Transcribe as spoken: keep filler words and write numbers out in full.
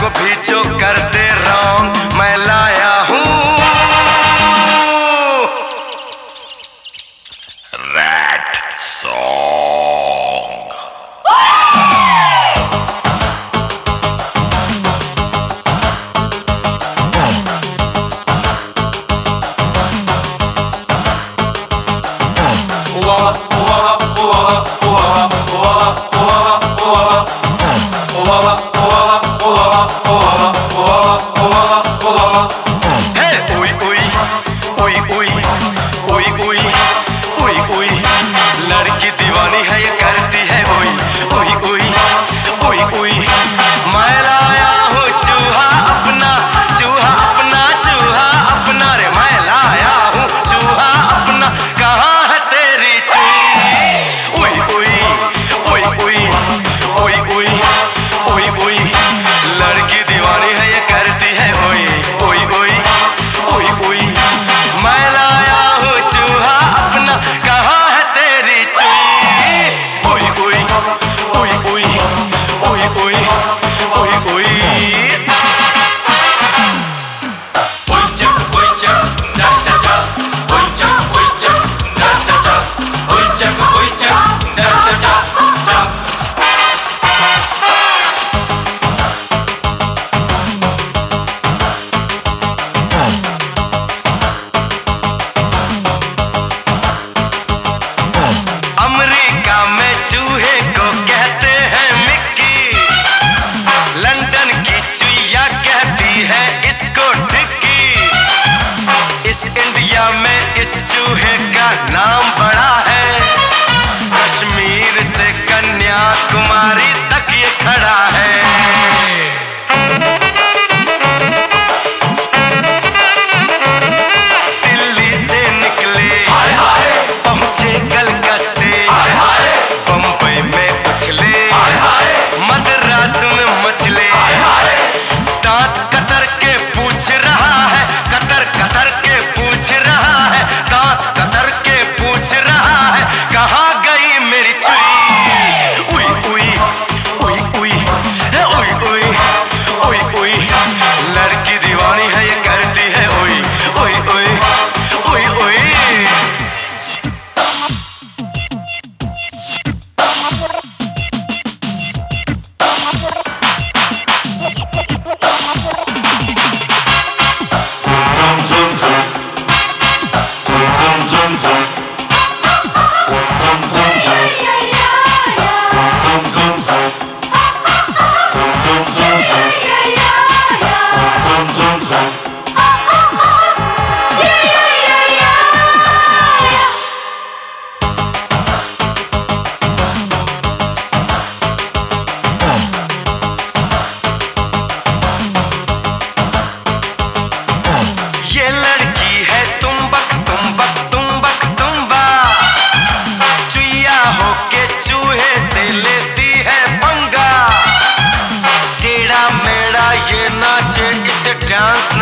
भी जो कर दे रॉन्ग मैं लाया हूँ रैट सॉन्ग। लड़की दीवानी है ये करती है ओई ओई ओई ओई ओई। मैं लाया हूँ चूहा अपना चूहा अपना चूहा अपना रे मैं लाया हूँ चूहा अपना। कहाँ है तेरी चूही ओई ओई ओई ओई ओई ओई ओई ओई। लड़की दीवानी है ये करती है ओई ओई ओई ओई ओई। मैं लाया हूँ चूहा अपना कहाँ है तेरी चूही ओई ओई ओई ओई ओई ओई ओई ओई। ओई चक ओई चक चा चा चा ओई चक ओई चक चा चा चा ओई चक ओई चक चा चा चा चा। अमेरिका में चूहे को कहते हैं मिक्की, लंदन की चुईया कहती है इसको टिक्की। इस इंडिया में इस चूहे का नाम बड़ा है, कश्मीर से कन्याकुमारी तक ये खड़ा है। दिल्ली से निकले पहुंचे कलकत्ते, बम्बई में उछले मद्रास में मचले। दांत कतर के पूछ रहा है कतर कतर के पूछ रहा है दांत कतर के पूछ रहा है कहाँ गई मेरी चुई उई उई उई उई उई उई उई उई। लड़की दीवानी है ये करती है उई उई उई उई उई। ये लड़की है तुम्बक तुम्बक तुम्बक तुम्बा, चुईया होके चूहे से लेती है पंगा। टेढ़ा मेढ़ा ये नाचे इसे डांस